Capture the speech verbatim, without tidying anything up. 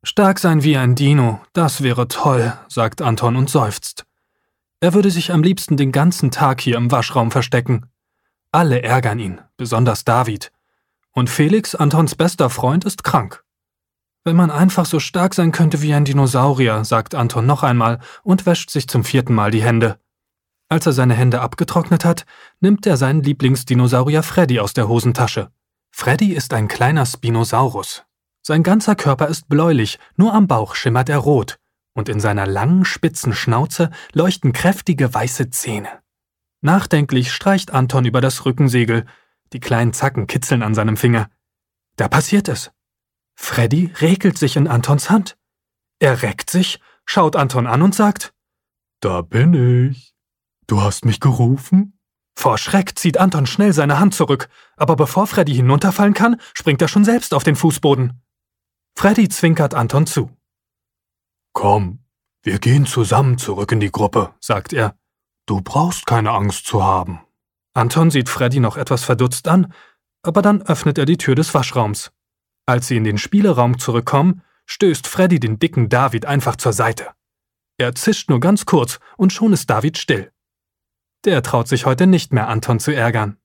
Stark sein wie ein Dino, das wäre toll, sagt Anton und seufzt. Er würde sich am liebsten den ganzen Tag hier im Waschraum verstecken. Alle ärgern ihn, besonders David. Und Felix, Antons bester Freund, ist krank. Wenn man einfach so stark sein könnte wie ein Dinosaurier, sagt Anton noch einmal und wäscht sich zum vierten Mal die Hände. Als er seine Hände abgetrocknet hat, nimmt er seinen Lieblingsdinosaurier Freddy aus der Hosentasche. Freddy ist ein kleiner Spinosaurus. Sein ganzer Körper ist bläulich, nur am Bauch schimmert er rot. Und in seiner langen, spitzen Schnauze leuchten kräftige weiße Zähne. Nachdenklich streicht Anton über das Rückensegel. Die kleinen Zacken kitzeln an seinem Finger. Da passiert es. Freddy regelt sich in Antons Hand. Er reckt sich, schaut Anton an und sagt: »Da bin ich. Du hast mich gerufen?« Vor Schreck zieht Anton schnell seine Hand zurück, aber bevor Freddy hinunterfallen kann, springt er schon selbst auf den Fußboden. Freddy zwinkert Anton zu. »Komm, wir gehen zusammen zurück in die Gruppe«, sagt er. »Du brauchst keine Angst zu haben.« Anton sieht Freddy noch etwas verdutzt an, aber dann öffnet er die Tür des Waschraums. Als sie in den Spieleraum zurückkommen, stößt Freddy den dicken David einfach zur Seite. Er zischt nur ganz kurz und schon ist David still. Der traut sich heute nicht mehr, Anton zu ärgern.